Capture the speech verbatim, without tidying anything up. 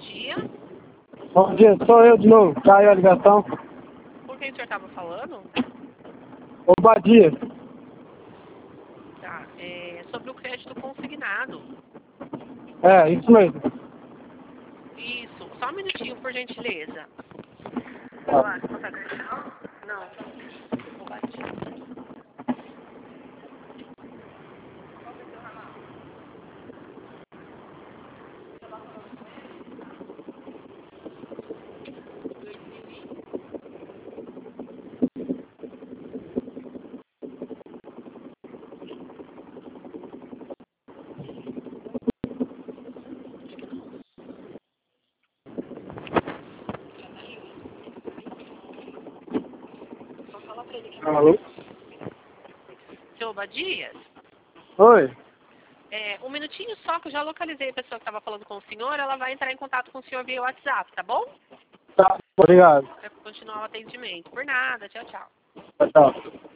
dia. Bom dia, sou eu de novo. Caiu a ligação. Com quem o senhor estava falando? Ô, Badia. Tá, é sobre o crédito consignado. É, isso mesmo. Isso, só um minutinho, por gentileza. Tá. Olá, você consegue acreditar? Não. Ô, Badia. Alô? Seu Badias? Oi. É, um minutinho só que eu já localizei a pessoa que estava falando com o senhor, ela vai entrar em contato com o senhor via WhatsApp, tá bom? Tá, obrigado. Para continuar o atendimento. Por nada, tchau, tchau. Tchau, tchau.